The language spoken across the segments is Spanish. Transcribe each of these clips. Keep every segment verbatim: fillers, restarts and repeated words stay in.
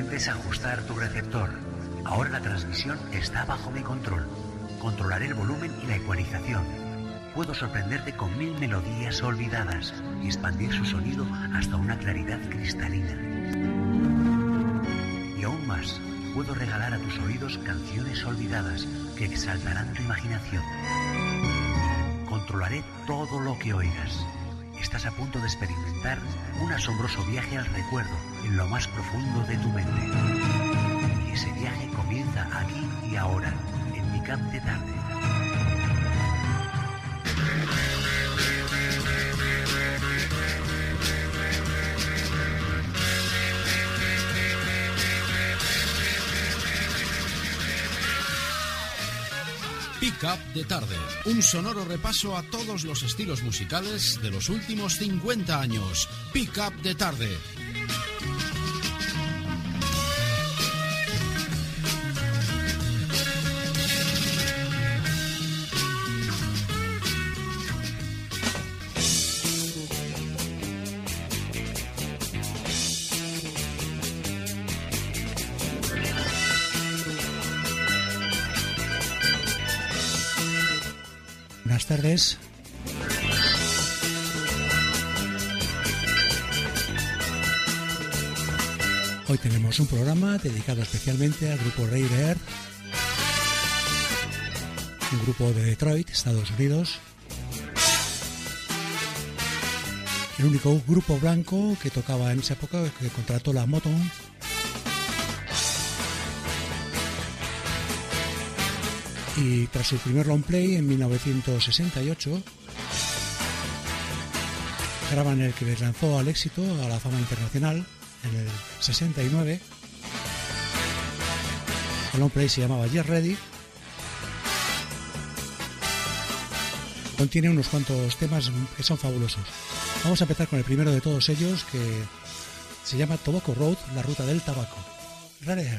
intentes ajustar tu receptor. Ahora la transmisión está bajo mi control. Controlaré el volumen y la ecualización. Puedo sorprenderte con mil melodías olvidadas y expandir su sonido hasta una claridad cristalina. Y aún más, puedo regalar a tus oídos canciones olvidadas que exaltarán tu imaginación. Controlaré todo lo que oigas. Estás a punto de experimentar un asombroso viaje al recuerdo en lo más profundo de tu mente. Y ese viaje comienza aquí y ahora, en Pick Up de Tarde. Pick Up de Tarde, un sonoro repaso a todos los estilos musicales de los últimos cincuenta años. Pick Up de Tarde. Buenas tardes. Hoy tenemos un programa dedicado especialmente al grupo Radiohead, un grupo de Detroit, Estados Unidos, el único grupo blanco que tocaba en esa época, que contrató la Motown. Y tras su primer long play en mil novecientos sesenta y ocho, graban el que les lanzó al éxito, a la fama internacional, en el sesenta y nueve. El long play se llamaba Get Ready. Contiene unos cuantos temas que son fabulosos. Vamos a empezar con el primero de todos ellos, que se llama Tobacco Road, la ruta del tabaco. Radiohead.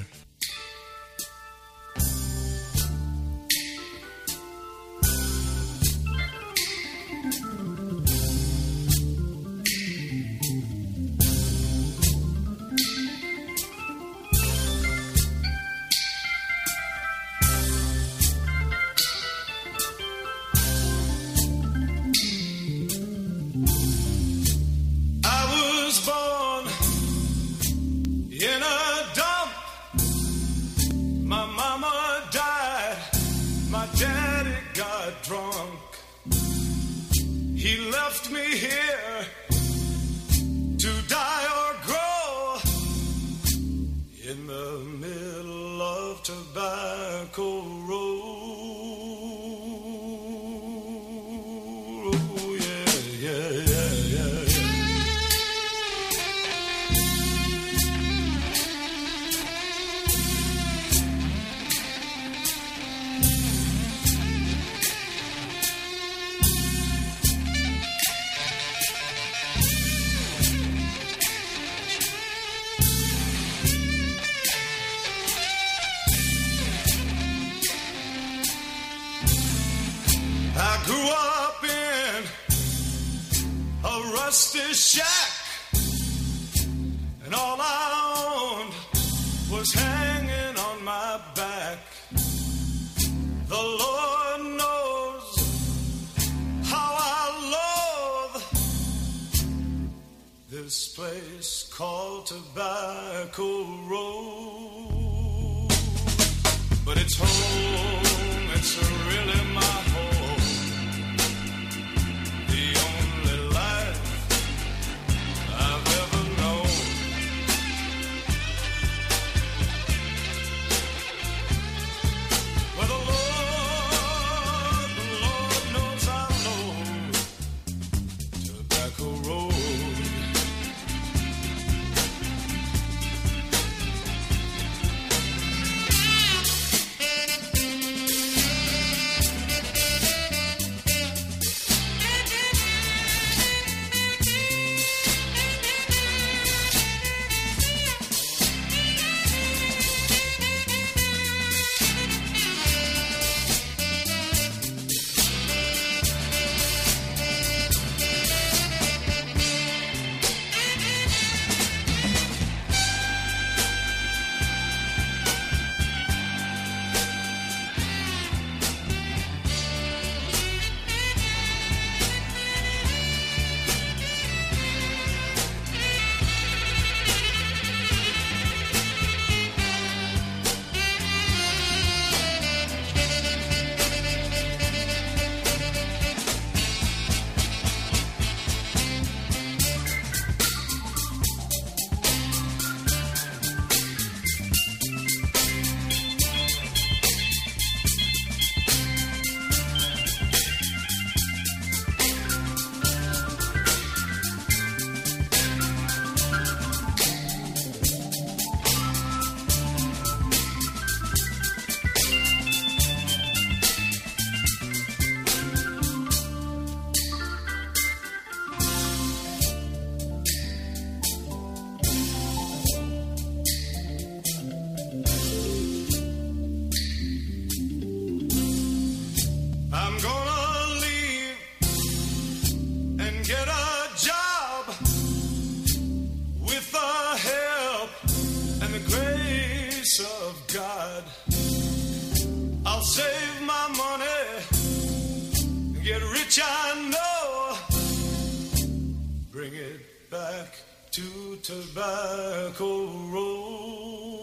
which I know. Bring it back to Tobacco Road.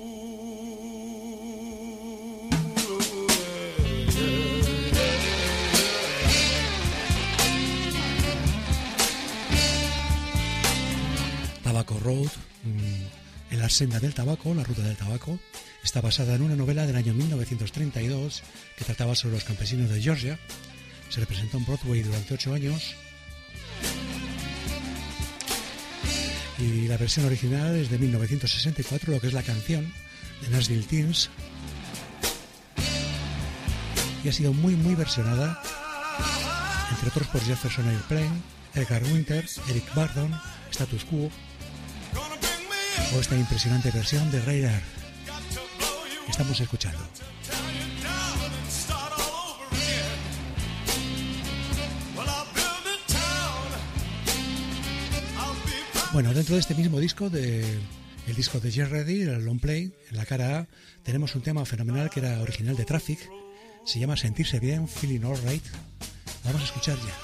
Tobacco Road, en la senda del tabaco, la ruta del tabaco, está basada en una novela del año mil novecientos treinta y dos que trataba sobre los campesinos de Georgia. Se representó en Broadway durante ocho años y la versión original es de mil novecientos sesenta y cuatro, lo que es la canción de Nashville Teens, y ha sido muy muy versionada, entre otros por Jefferson Airplane, Edgar Winter, Eric Burdon, Status Quo o esta impresionante versión de Ray Earl que estamos escuchando. Bueno, dentro de este mismo disco, de, el disco de Get Ready, el long play, en la cara A, tenemos un tema fenomenal que era original de Traffic, se llama Sentirse Bien, Feeling Alright. Vamos a escuchar ya.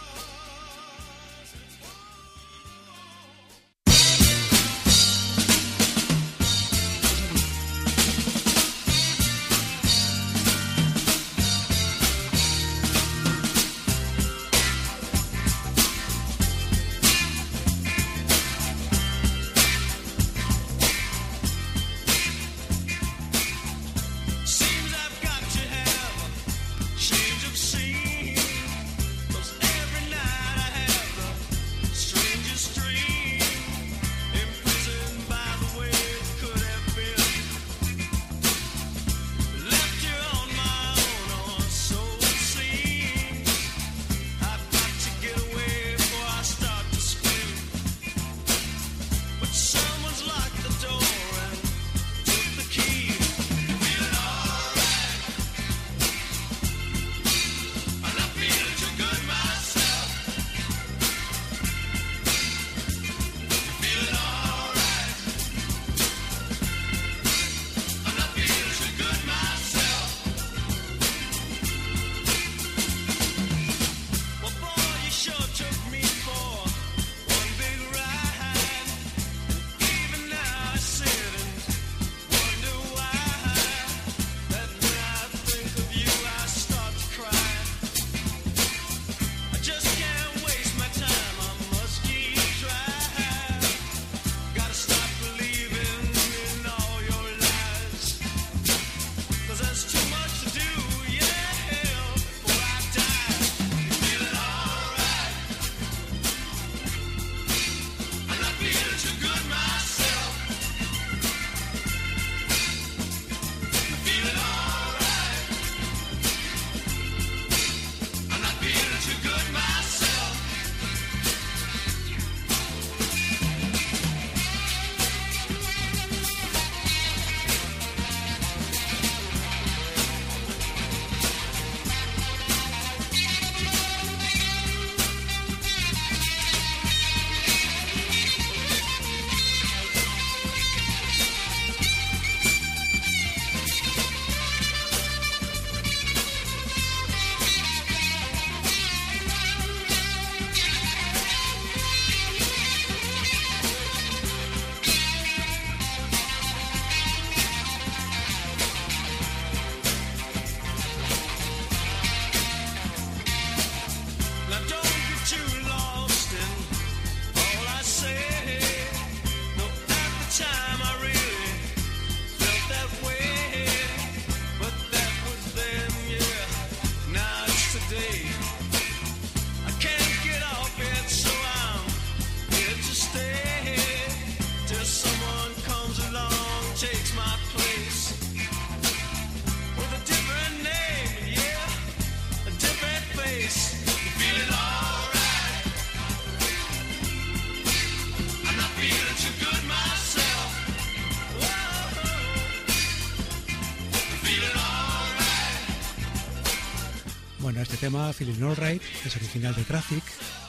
Bueno, este tema, Feeling Alright, es original de Traffic.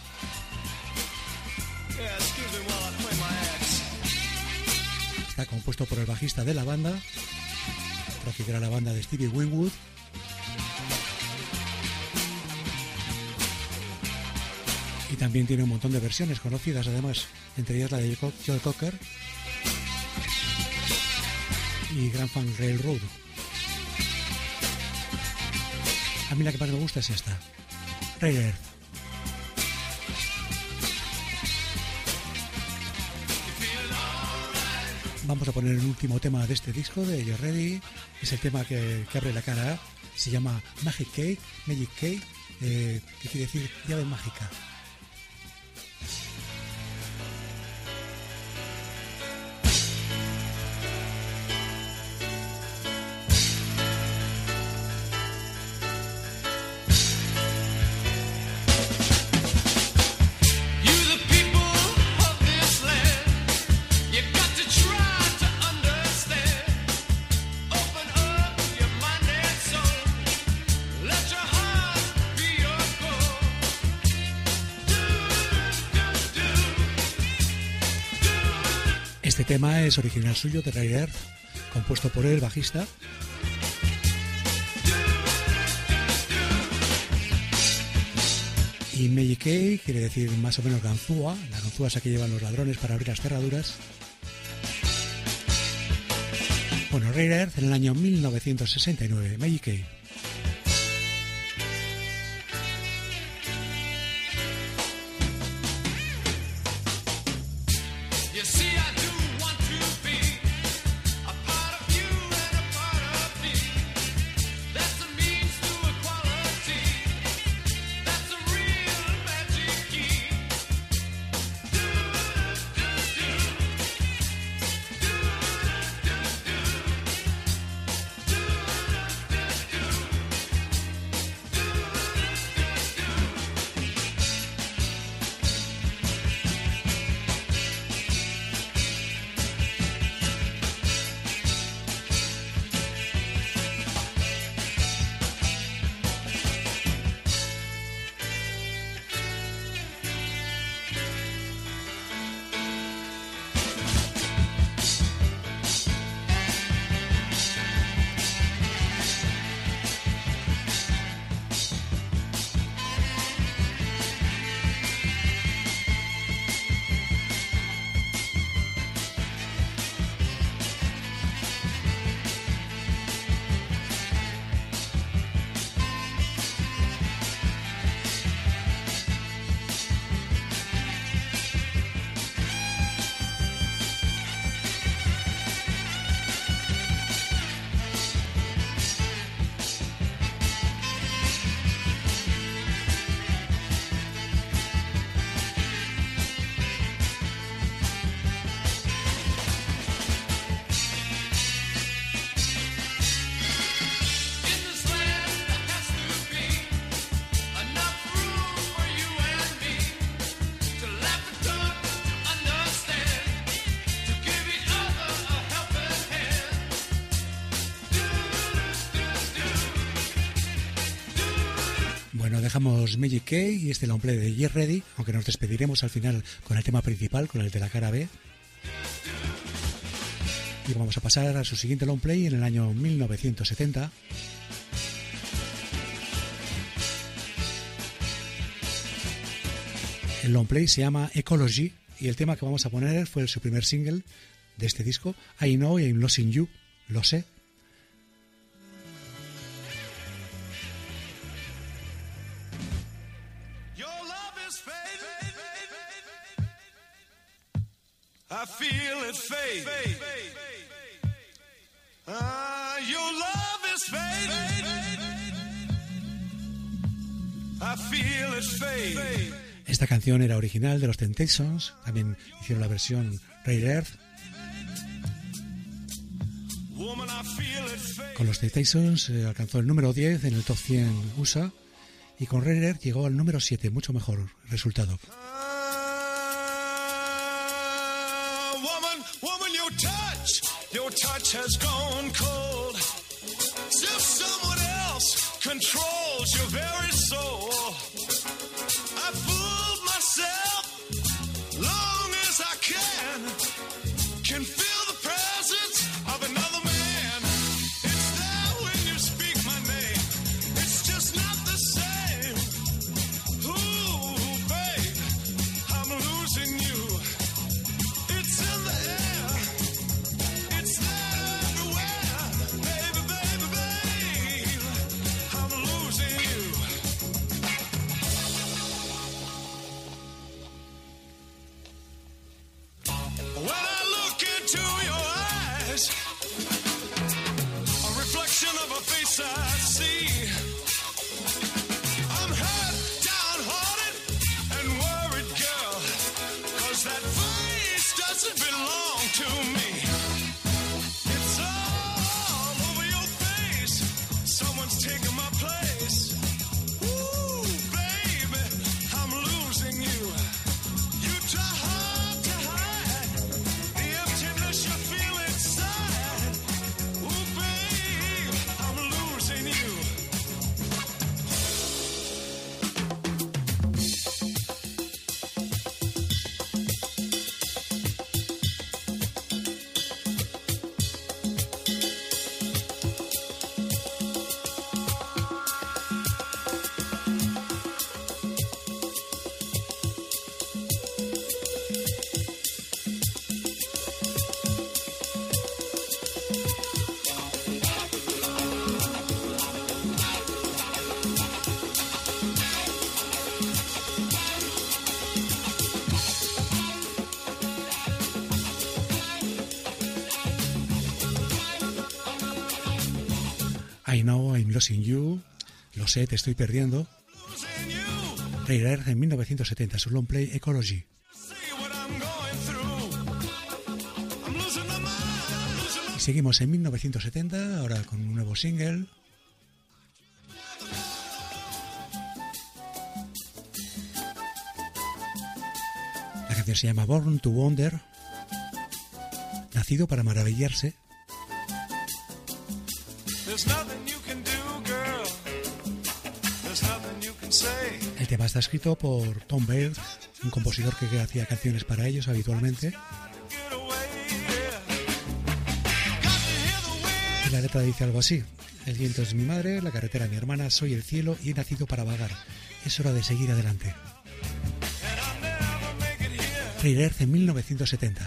Está compuesto por el bajista de la banda. Traffic era la banda de Stevie Winwood. Y también tiene un montón de versiones conocidas, además, entre ellas la de Joe Cocker y Grand Funk Railroad. A mí la que más me gusta es esta, Rare Earth. Vamos a poner el último tema de este disco de You're Ready. Es el tema que, que abre la cara A. Se llama Magic Cake, Magic Cake, eh, que quiere decir llave mágica. Este tema es original suyo de Rare Earth, compuesto por el bajista. Y Magic Cake quiere decir más o menos ganzúa, la ganzúa esa que llevan los ladrones para abrir las cerraduras. Bueno, Rare Earth en el año mil novecientos sesenta y nueve, Magic Cake. Dejamos Magic Cake y este long play de You're Ready, aunque nos despediremos al final con el tema principal, con el de la cara B. Y vamos a pasar a su siguiente long play en el año mil novecientos setenta. El long play se llama Ecology y el tema que vamos a poner fue su primer single de este disco, I Know I'm Losing You, lo sé. I feel it fade. Ah, your love is fading. I feel it fade. Esta canción era original de los Temptations, también hicieron la versión Rare Earth. Con los Temptations eh, alcanzó el número diez en el top cien U S A y con Rare Earth llegó al número siete, mucho mejor resultado. Woman, your touch, your touch has gone cold. As if someone else controls your very soul. I fooled myself long as I can. Can feel the presence of another man. It's there when you speak my name. It's just not the same. Ooh, babe. I Know I'm Losing You, Lo sé, te estoy perdiendo. Rare Earth en mil novecientos setenta, su long play Ecology. Y seguimos en mil novecientos setenta, ahora con un nuevo single. La canción se llama Born to Wonder, nacido para maravillarse. El tema está escrito por Tom Baird, un compositor que hacía canciones para ellos habitualmente. Y la letra dice algo así: el viento es mi madre, la carretera mi hermana, soy el cielo y he nacido para vagar. Es hora de seguir adelante. Rare Earth en mil novecientos setenta.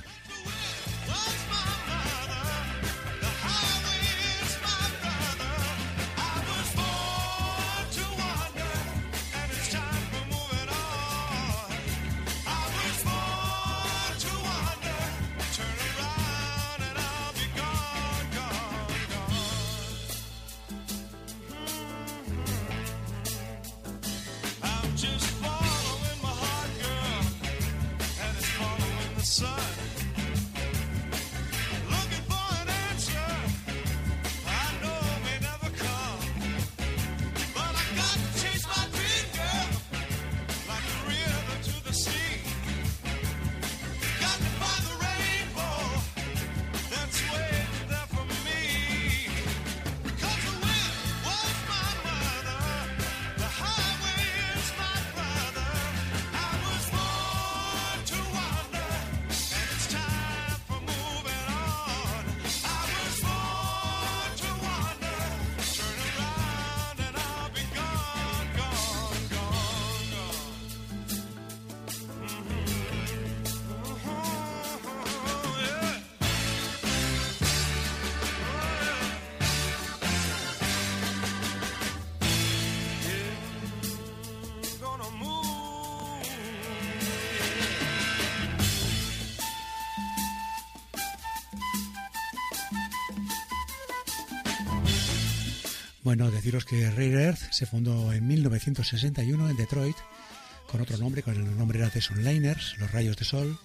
Bueno, deciros que Rare Earth se fundó en mil novecientos sesenta y uno en Detroit con otro nombre, con el nombre era The Sunliners, los rayos de sol.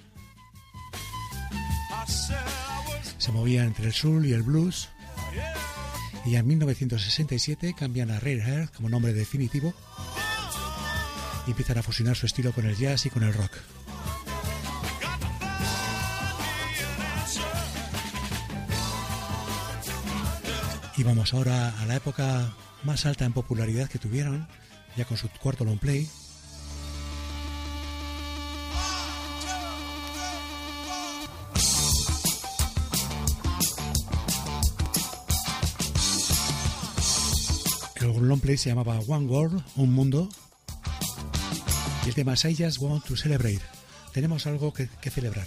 Se movía entre el soul y el blues. Y en mil novecientos sesenta y siete cambian a Rare Earth como nombre definitivo y empiezan a fusionar su estilo con el jazz y con el rock. Y vamos ahora a la época más alta en popularidad que tuvieron, ya con su cuarto long play. El long play se llamaba One World, un mundo. Y el tema es I Just Want to Celebrate. Tenemos algo que, que celebrar.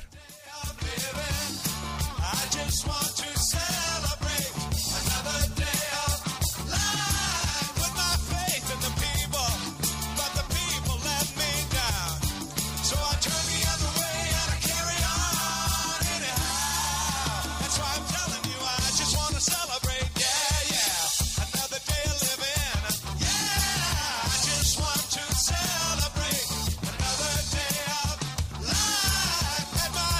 Celebrate another day of life at my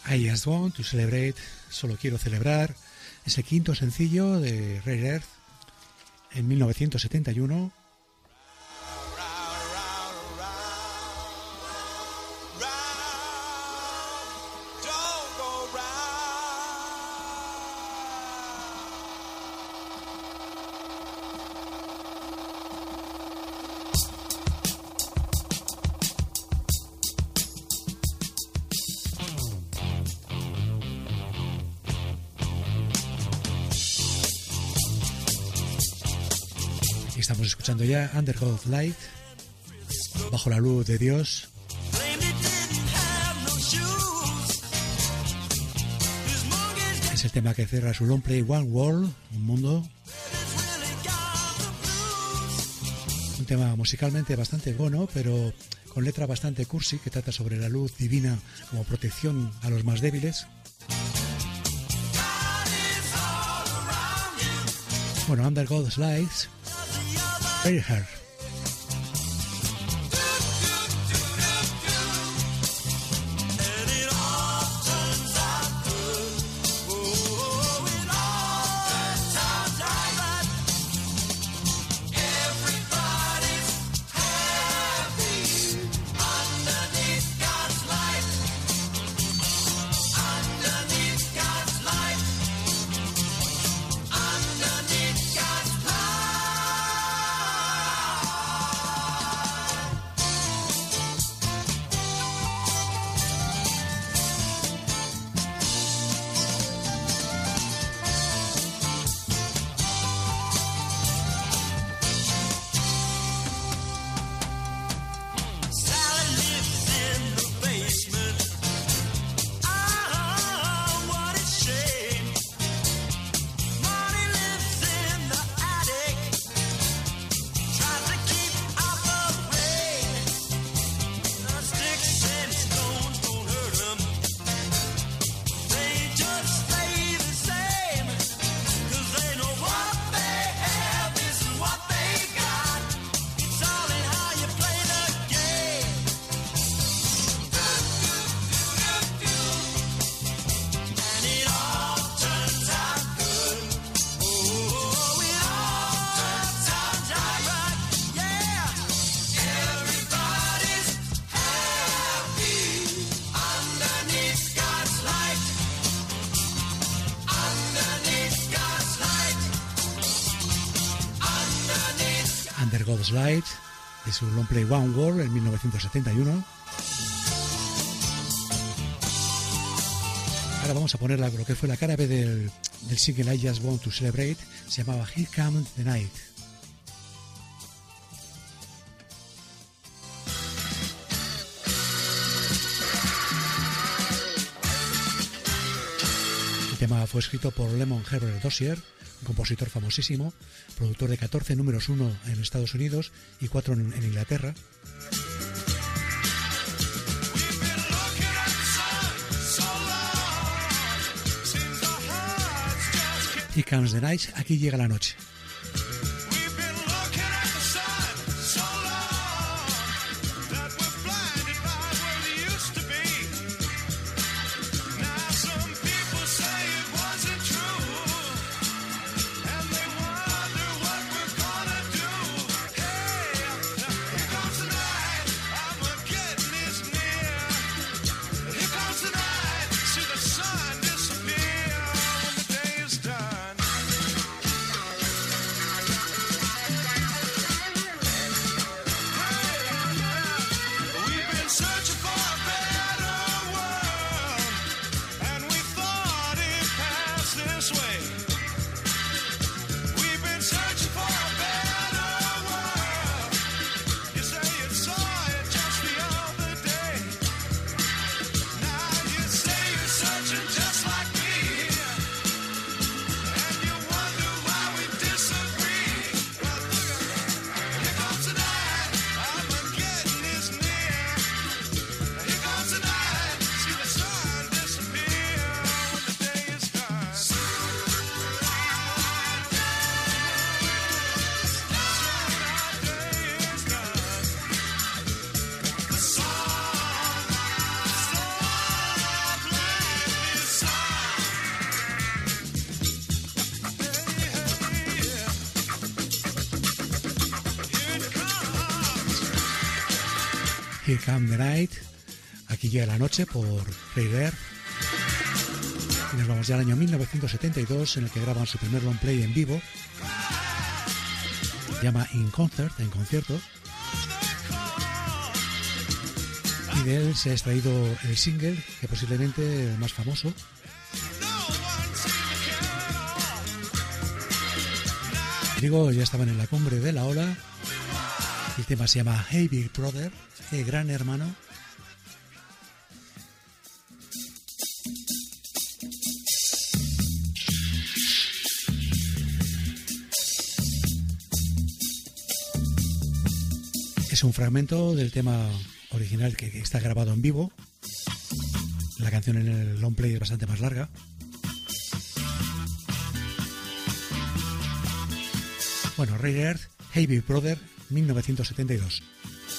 I Just Want to Celebrate, Solo Quiero Celebrar, es el quinto sencillo de Rare Earth en mil novecientos setenta y uno. Estamos escuchando ya Under God's Light, Bajo la Luz de Dios. Es el tema que cierra su long play One World, un mundo. Un tema musicalmente bastante bueno, pero con letra bastante cursi, que trata sobre la luz divina como protección a los más débiles. Bueno, Under God's Light, Very Hard. Under God's Light, de su long play One World en mil novecientos setenta y uno. Ahora vamos a poner la, lo que fue la cara B del, del single I Just Want to Celebrate. Se llamaba Here Comes the Night. El tema fue escrito por Lemon Herbert Dozier, un compositor famosísimo, productor de catorce números uno en Estados Unidos y cuatro en, en Inglaterra. Here Comes the Night, aquí llega la noche. Here Come the Night, Aquí llega la noche por Ray Earth. Y nos vamos ya al año mil novecientos setenta y dos, en el que graban su primer long play en vivo. Se llama In Concert, en concierto. Y de él se ha extraído el single, que posiblemente el más famoso. Digo, ya estaban en la cumbre de la ola. El tema se llama Hey Big Brother, Hey Gran Hermano. Es un fragmento del tema original que, que está grabado en vivo. La canción en el long play es bastante más larga. Bueno, Ray Earth, Hey Big Brother, mil novecientos setenta y dos.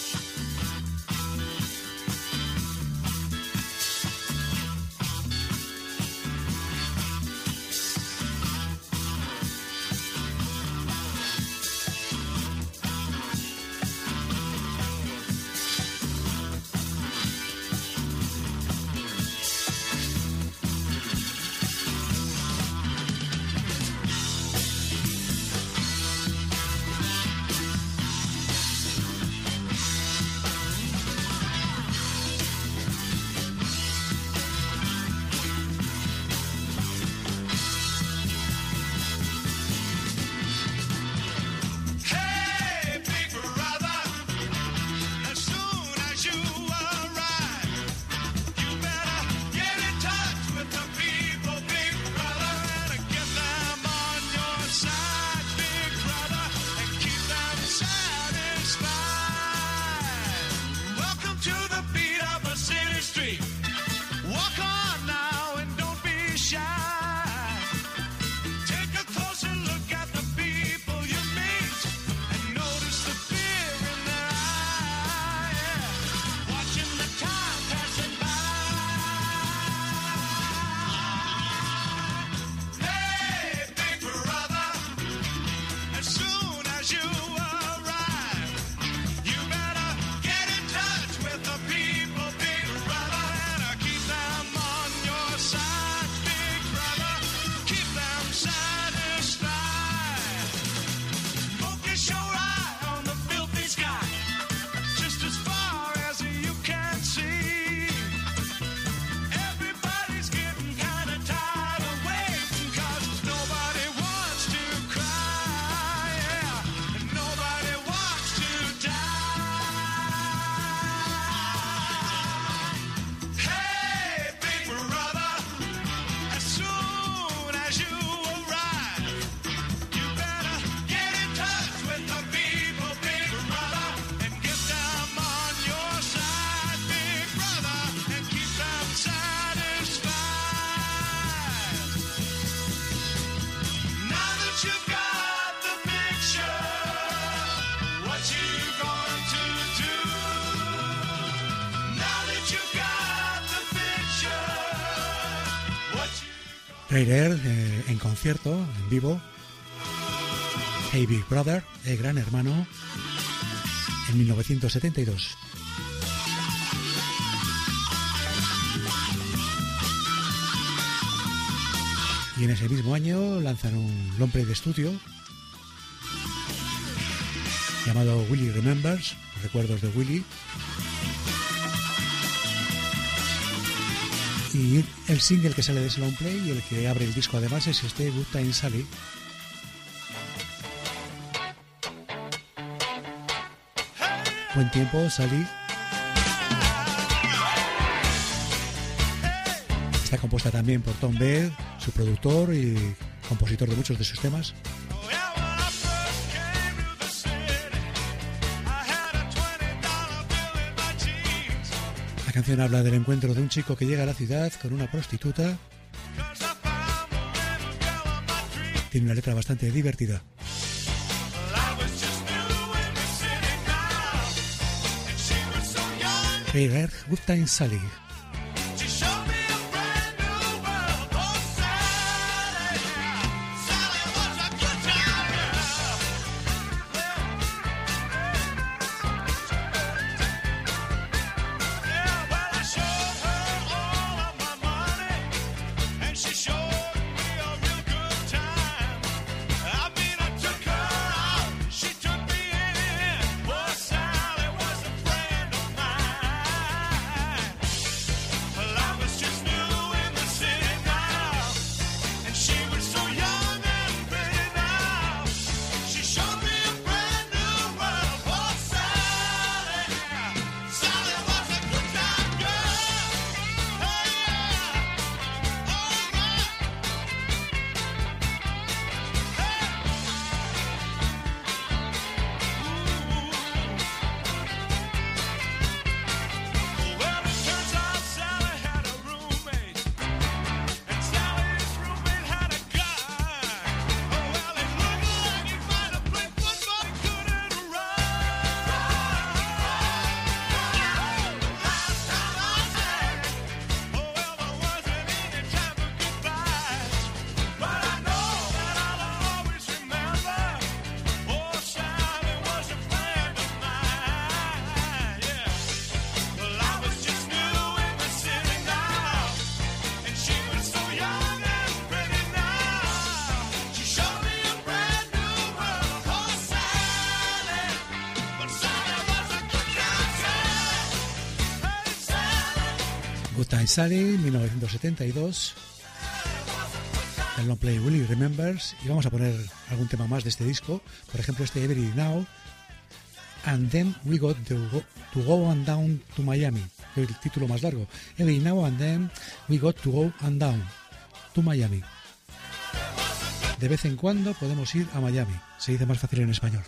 Ray Earth eh, en concierto, en vivo. Hey Big Brother, El Gran Hermano, en mil novecientos setenta y dos. Y en ese mismo año lanzan un long play de estudio llamado Willie Remembers, Recuerdos de Willie. Y el single que sale de ese long play y el que abre el disco además es este Good Time Sally. Buen tiempo, Sally. Está compuesta también por Tom Baird, su productor y compositor de muchos de sus temas. La canción habla del encuentro de un chico que llega a la ciudad con una prostituta. Tiene una letra bastante divertida. Ray Earth, Good Time Sally. Time Sally, mil novecientos setenta y dos, el long play Willie Remembers, y vamos a poner algún tema más de este disco, por ejemplo este Every Now and Then We Got to Go, to go on Down to Miami, el título más largo, Every Now and Then We Got to Go on Down to Miami. De vez en cuando podemos ir a Miami, se dice más fácil en español.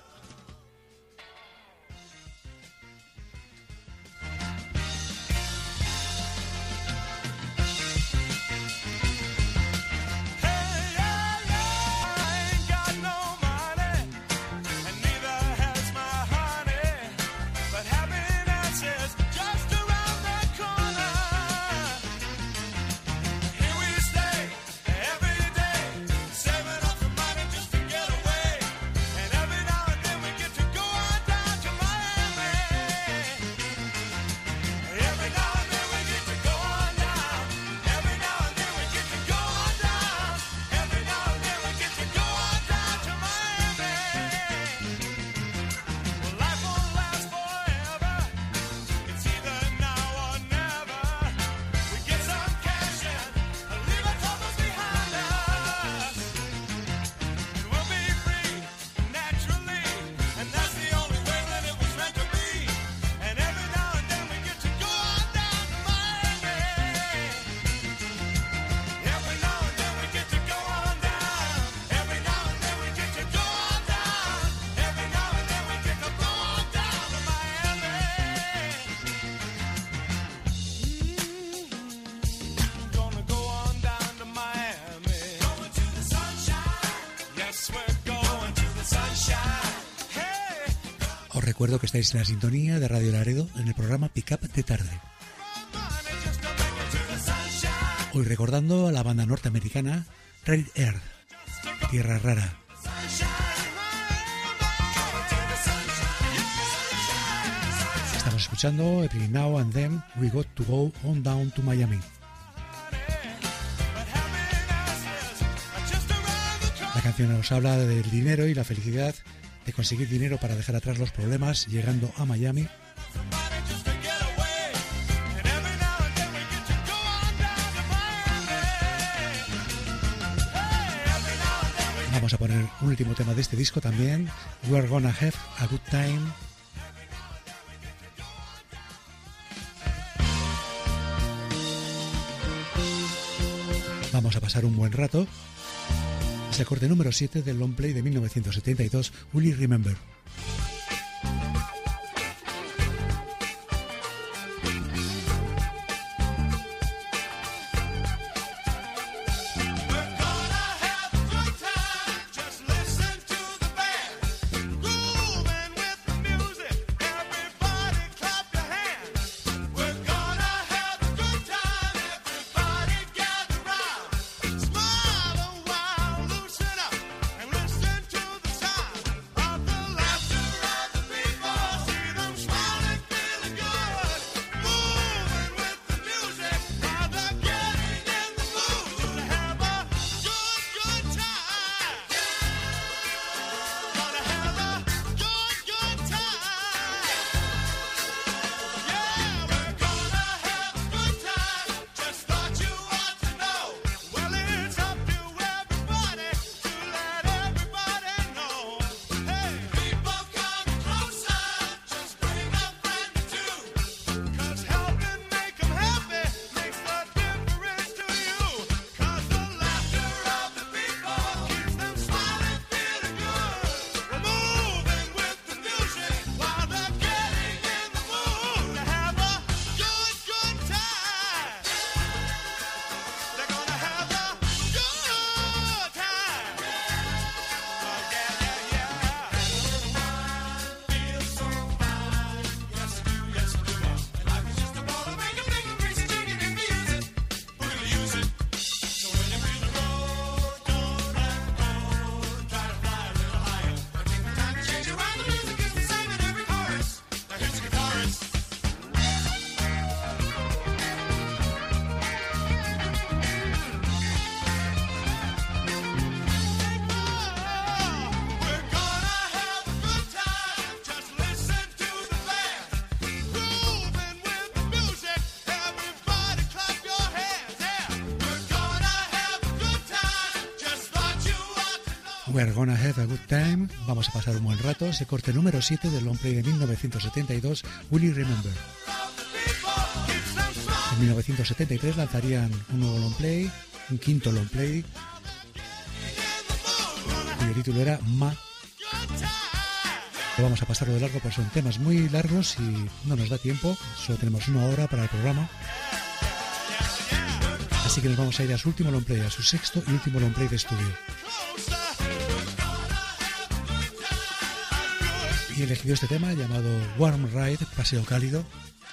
Recuerdo que estáis en la sintonía de Radio Laredo en el programa Pick Up de tarde. Hoy recordando a la banda norteamericana Red Earth, Tierra Rara. Estamos escuchando Every Now and Then We Got to Go on Down to Miami. La canción nos habla del dinero y la felicidad de conseguir dinero para dejar atrás los problemas llegando a Miami. Vamos a poner un último tema de este disco también, We're Gonna Have a Good Time. Vamos a pasar un buen rato. Es el corte número siete del long play de mil novecientos setenta y dos, Will You Remember. Smile a while, loosen up, and listen to the sound of the We're Gonna Have a Good Time, vamos a pasar un buen rato, ese corte número siete del long play de mil novecientos setenta y dos, Will You Remember. En mil novecientos setenta y tres lanzarían un nuevo long play, un quinto long play, cuyo título era Ma. Lo vamos a pasarlo de largo porque son temas muy largos y no nos da tiempo, solo tenemos una hora para el programa. Así que nos vamos a ir a su último long play, a su sexto y último long play de estudio. Y he elegido este tema llamado Warm Ride, Paseo Cálido.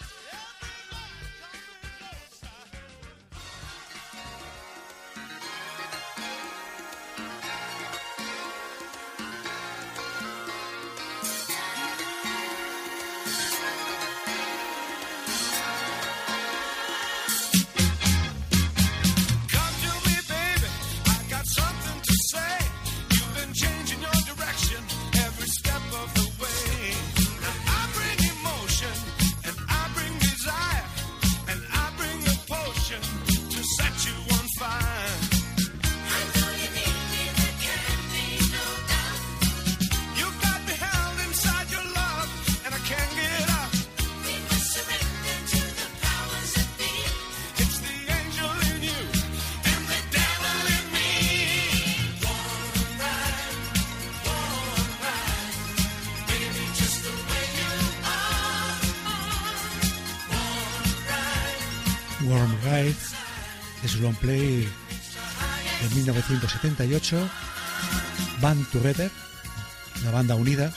Warm Ride de su long play de mil novecientos setenta y ocho, Band Together, la banda unida.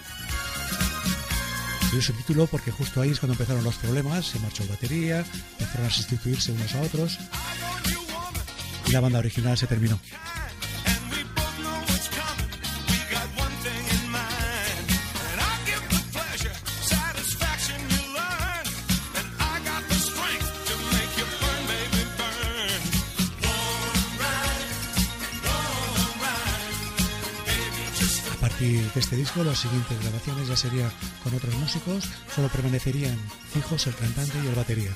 Dio su título porque justo ahí es cuando empezaron los problemas, se marchó el batería, empezaron a sustituirse unos a otros y la banda original se terminó. Y de este disco las siguientes grabaciones ya serían con otros músicos, solo permanecerían fijos el cantante y el batería.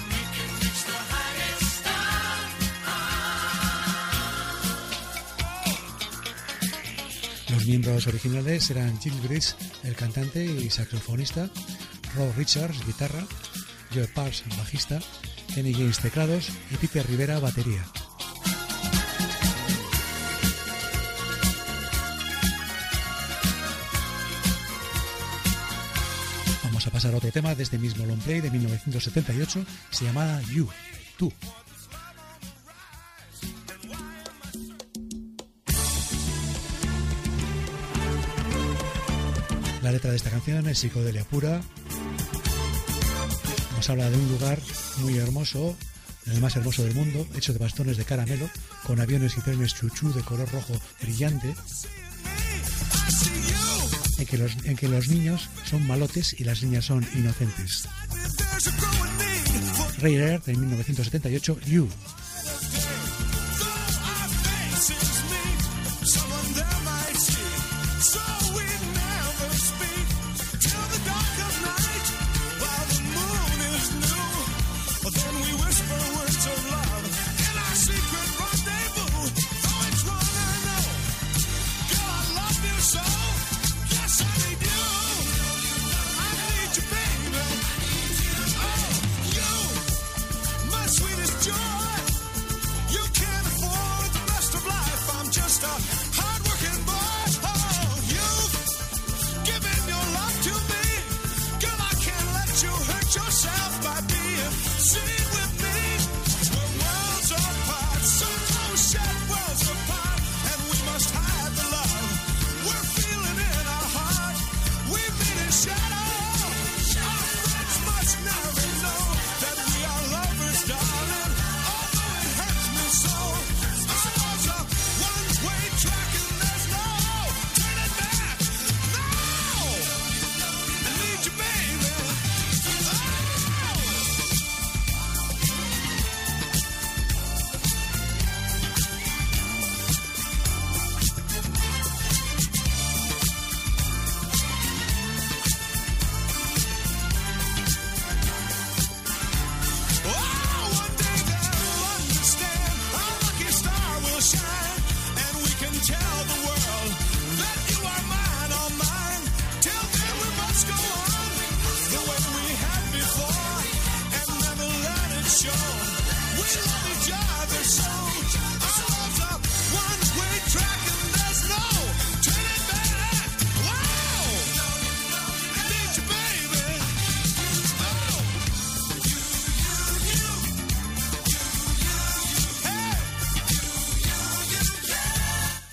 Los miembros originales eran Jim Gris, el cantante y saxofonista, Rob Richards, guitarra, Joe Parks, bajista, Kenny James, teclados y Peter Rivera, batería. Vamos a pasar a otro tema de este mismo long play de mil novecientos setenta y ocho, se llama You, Tú. La letra de esta canción es psicodelia pura. Nos habla de un lugar muy hermoso, el más hermoso del mundo, hecho de bastones de caramelo, con aviones y trenes chuchú de color rojo brillante, en que los, en que los niños son malotes y las niñas son inocentes. Ray Earth en mil novecientos setenta y ocho, You. Sweetest joy.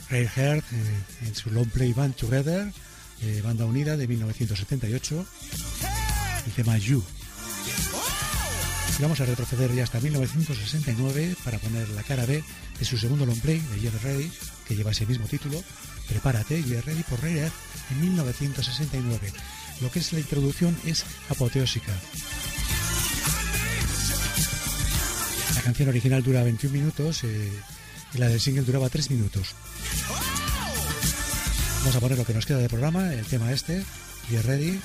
Radiohead eh, en su long play Band Together, eh, banda unida de mil novecientos setenta y ocho, el tema You. Y vamos a retroceder ya hasta mil novecientos sesenta y nueve para poner la cara B de su segundo long play de Get Ready, que lleva ese mismo título, Prepárate, Get Ready por Radiohead en mil novecientos sesenta y nueve. Lo que es la introducción es apoteósica. La canción original dura veintiún minutos eh, y la del single duraba tres minutos. Vamos a poner lo que nos queda de programa, el tema este, Get Ready,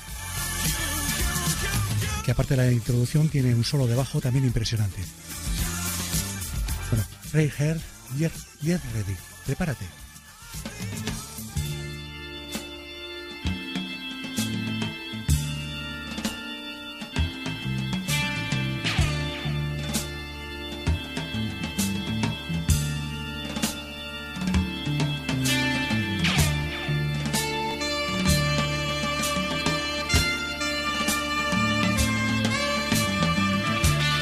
que aparte de la introducción tiene un solo de bajo también impresionante. Bueno, Radiohead, Get, Get Ready, prepárate.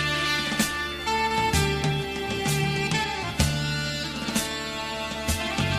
Get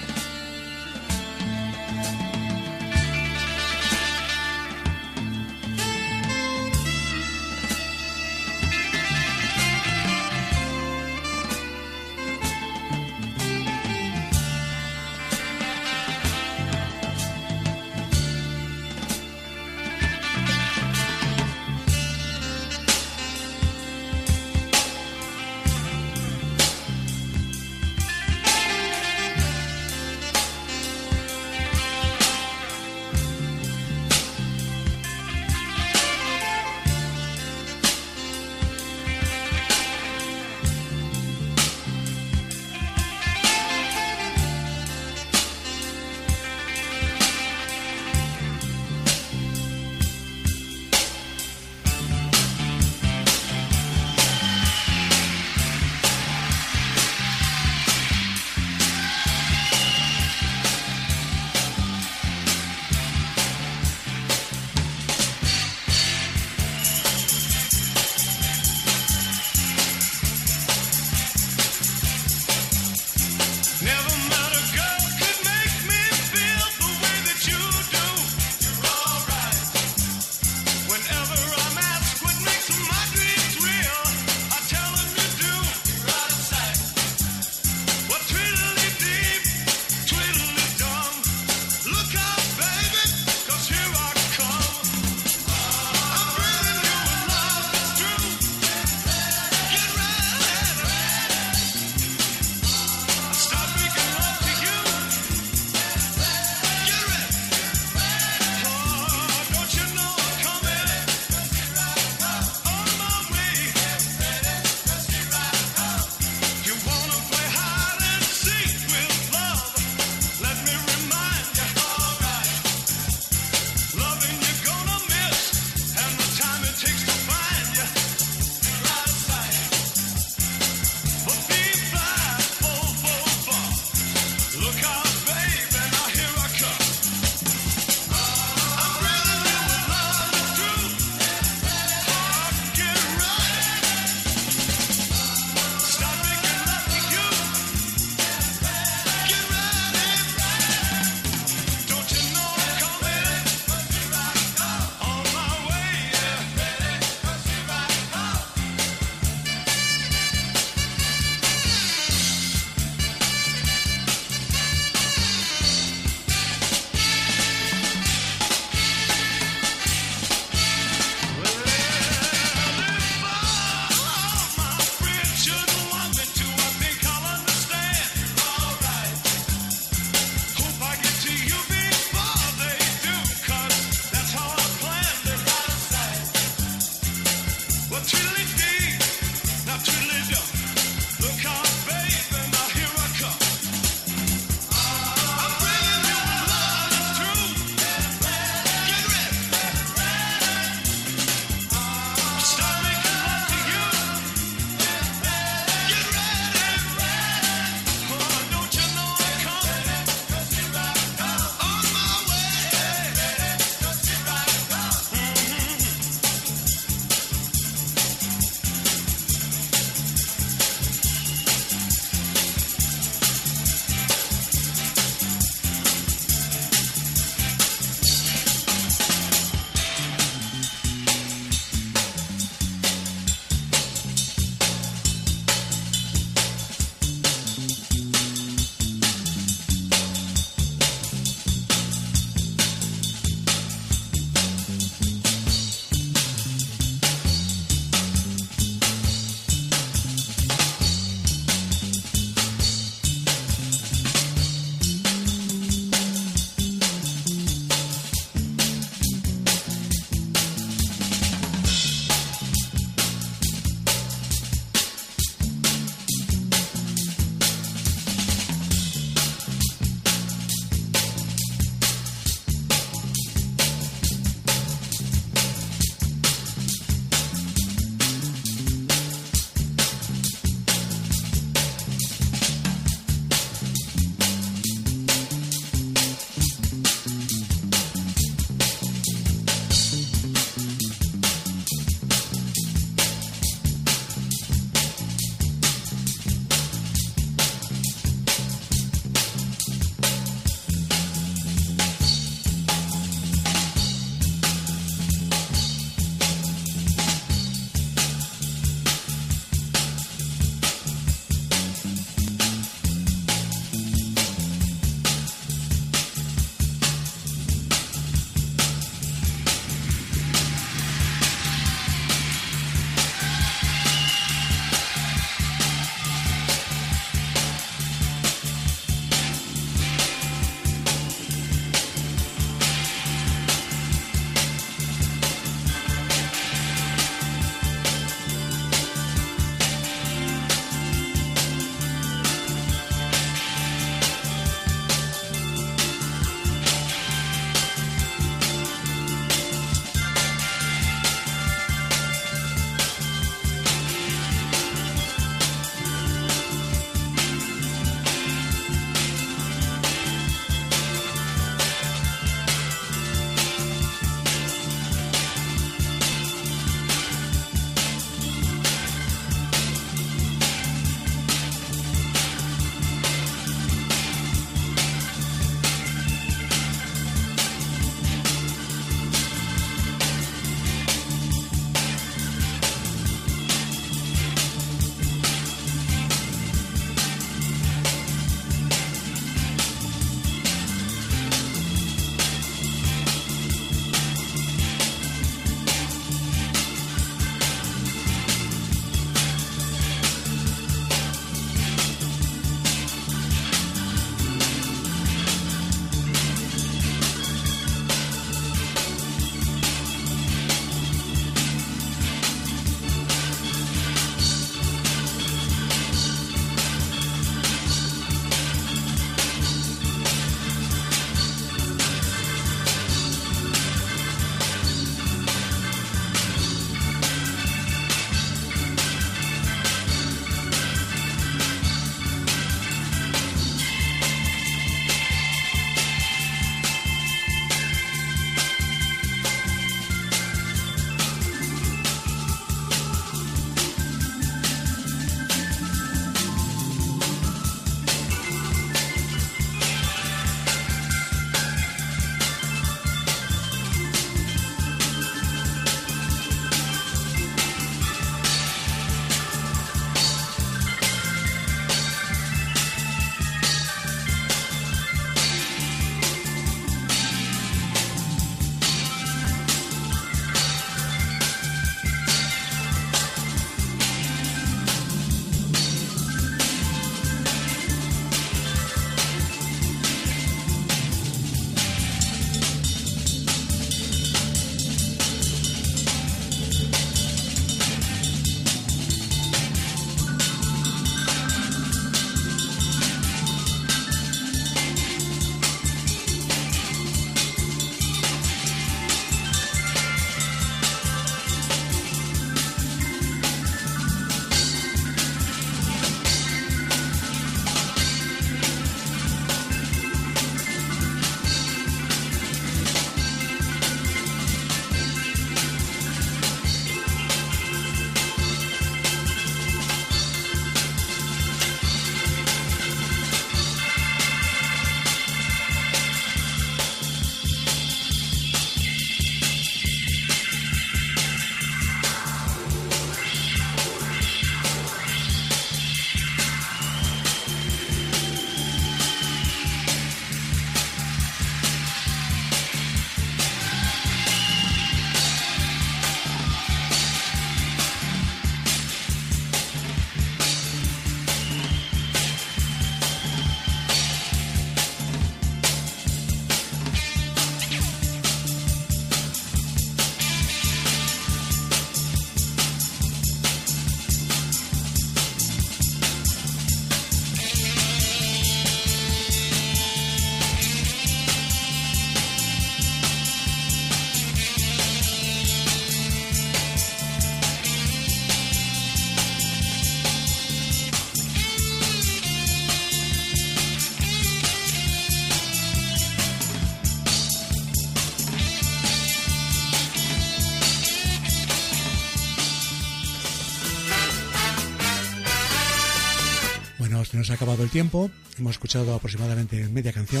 Se nos ha acabado el tiempo, hemos escuchado aproximadamente media canción,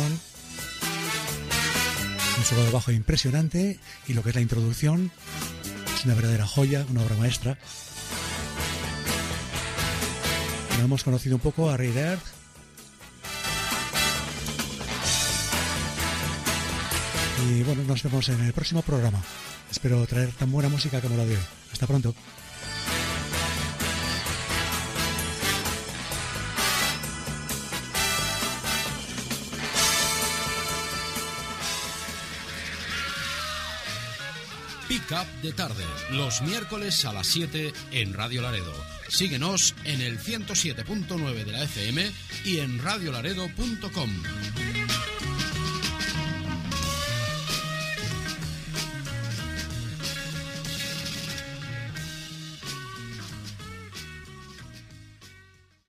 un solo de bajo impresionante, y lo que es la introducción es una verdadera joya, una obra maestra. Bueno, hemos conocido un poco a Ray Earth. Y bueno, nos vemos en el próximo programa. Espero traer tan buena música como la de hoy. Hasta pronto. Pick Up de tarde, los miércoles a las siete en Radio Laredo. Síguenos en el ciento siete punto nueve de la F M y en radio laredo punto com.